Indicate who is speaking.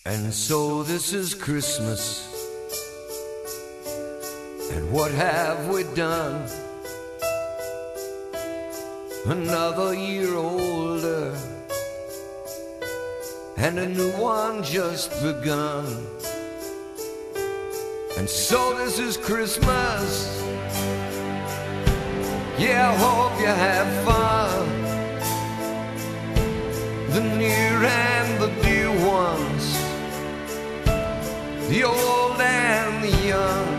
Speaker 1: And so this is Christmas, and what have we done? Another year older, and a new one just begun. And so this is Christmas, yeah, I hope you have fun. The near and the dear ones, the old and the young.